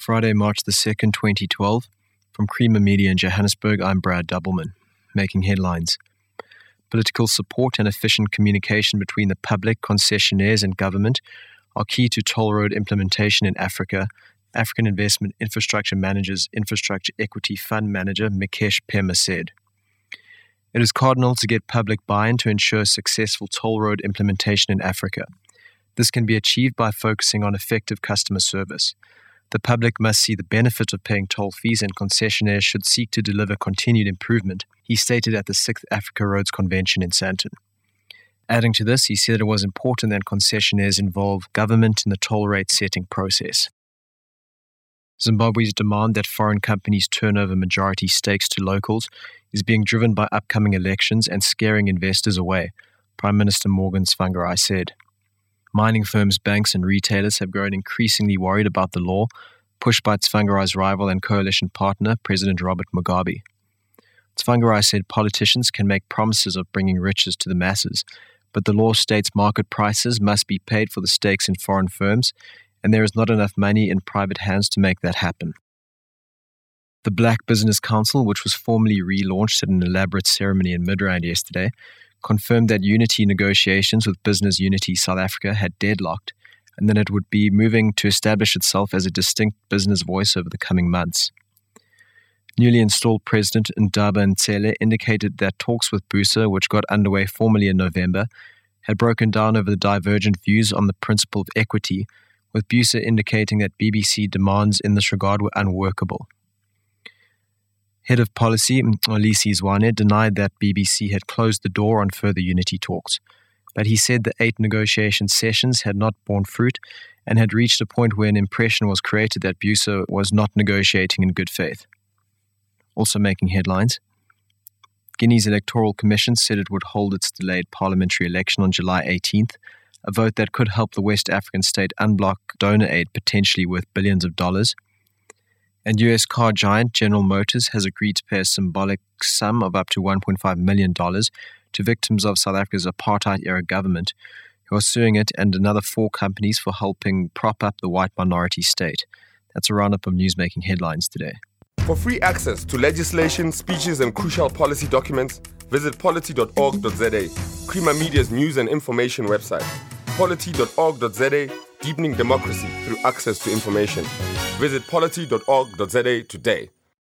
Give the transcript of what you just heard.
Friday, March the 2nd, 2012. From Creamer Media in Johannesburg, I'm Brad Doubleman, making headlines. Political support and efficient communication between the public, concessionaires and government are key to toll road implementation in Africa, African Investment Infrastructure Manager's Infrastructure Equity Fund Manager Mikesh Pema said. It is cardinal to get public buy-in to ensure successful toll road implementation in Africa. This can be achieved by focusing on effective customer service. The public must see the benefit of paying toll fees and concessionaires should seek to deliver continued improvement, he stated at the 6th Africa Roads Convention in Sandton. Adding to this, he said it was important that concessionaires involve government in the toll rate setting process. Zimbabwe's demand that foreign companies turn over majority stakes to locals is being driven by upcoming elections and scaring investors away, Prime Minister Morgan Tsvangirai said. Mining firms, banks and retailers have grown increasingly worried about the law pushed by Tsvangirai's rival and coalition partner, President Robert Mugabe. Tsvangirai said politicians can make promises of bringing riches to the masses, but the law states market prices must be paid for the stakes in foreign firms, and there is not enough money in private hands to make that happen. The Black Business Council, which was formally relaunched at an elaborate ceremony in Midrand yesterday, confirmed that unity negotiations with Business Unity South Africa had deadlocked and that it would be moving to establish itself as a distinct business voice over the coming months. Newly installed President Ndaba Ntsele indicated that talks with BUSA, which got underway formally in November, had broken down over the divergent views on the principle of equity, with BUSA indicating that BBC demands in this regard were unworkable. Head of Policy, Olisi Zwane, denied that BBC had closed the door on further unity talks, but he said the 8 negotiation sessions had not borne fruit and had reached a point where an impression was created that BUSA was not negotiating in good faith. Also making headlines, Guinea's Electoral Commission said it would hold its delayed parliamentary election on July 18th, a vote that could help the West African state unblock donor aid potentially worth billions of dollars. And US car giant General Motors has agreed to pay a symbolic sum of up to $1.5 million to victims of South Africa's apartheid-era government, who are suing it and another 4 companies for helping prop up the white minority state. That's a roundup of newsmaking headlines today. For free access to legislation, speeches and crucial policy documents, visit polity.org.za, Creamer Media's news and information website. Polity.org.za, deepening democracy through access to information. Visit polity.org.za today.